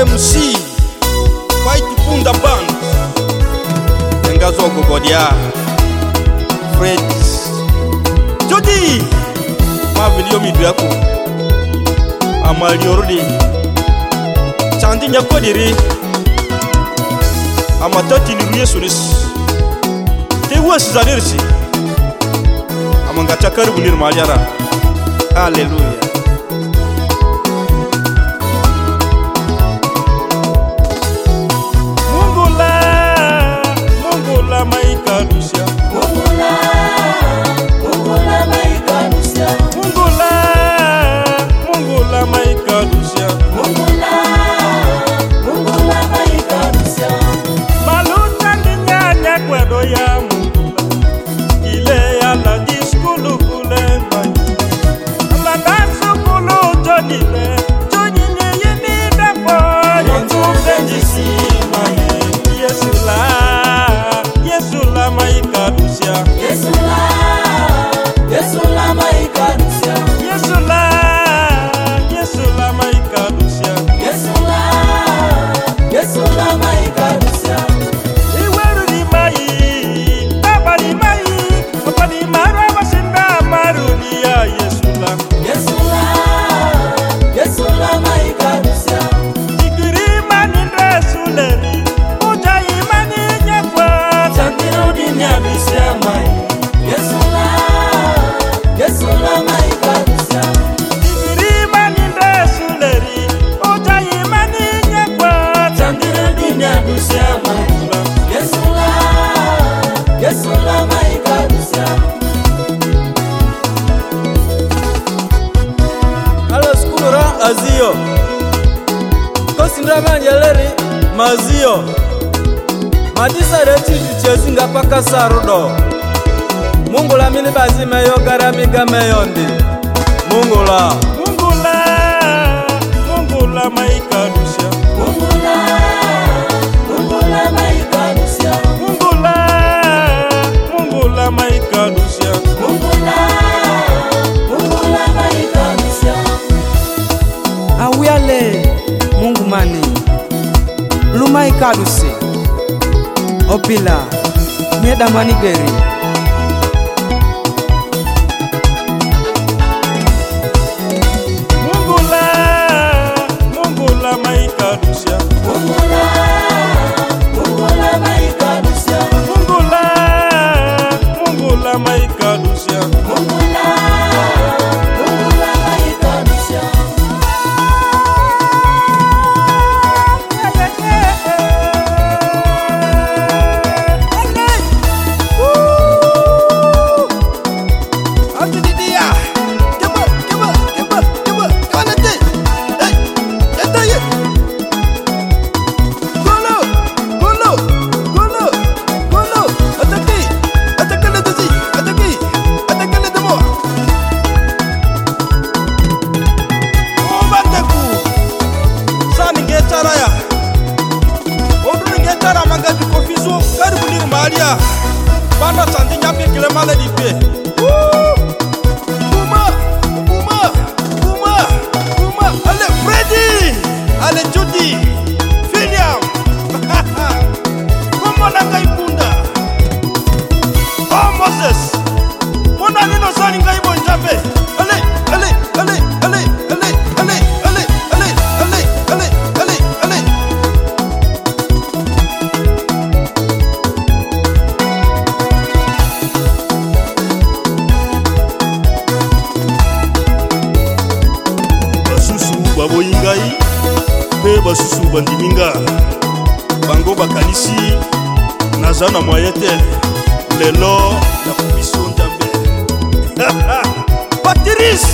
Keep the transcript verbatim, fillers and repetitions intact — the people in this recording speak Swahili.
M C White Punda Band Ngazo Gogodia Fred Jody Mavilio Midwako Amaliordi Chandi Nyakodiri Amatati Niruye Sunis Tewa Sizanirsi Amanga Chakar Bunir Maliara Hallelujah. Maikadusia Mungula Mungula Maikadusia Mungula Mungula Maikadusia Mungula Mungula Maikadusia Maluta nyanya kwedo ya Mungula ile ya la diskulu kule mai la danso kulu jonile jonile yini dapo yontu benjisi mai Yesu la Yesula maikadusia Yesula Yesula maikadusia Yesula Yesula maikadusia Yesula Yesula maikadusia Iweru di mai Baba di mai Baba di mara wasinda marudia Yesula Yesula Yesula maikadusia Ikirima nindre suleri Yesula, Yesula maikadusia Ikirima ninde suleri Oja imani nyekwa Tandire dunia dusia maikula Yesula, Yesula maikadusia Halo skulura azio Kosindra manjeleri mazio Madisa reti tuchezinga paka sarudo Mungula mini bazi meyo garami gameyondi Mungula Mungula Mungula maikadusia Mungula Mungula maikadusia Mungula Mungula maikadusia Mungula Mungula maikadusia Awiale Mungu mani Luma ikadusi Opila Meda manigeri Mungula Mungula maikadusia Mungula Mungula maikadusia Mungula Mungula maikadusia Mungula Mungula maikadusia Banda santi nyapi kile male di pe. Buma, buma, buma, buma. Ale Freddy, ale Jody, William. Como nanga ipunda. Oh Moses. Mona nino sani ngai bonjabe. Ale, ale, ale, ale, ale, ale, ale, ale, ale, ale, ale, ale. Baboyingai pe basusu bandiminga bango bakanisi nazana moyete lelo na kubiso ndambe Patrice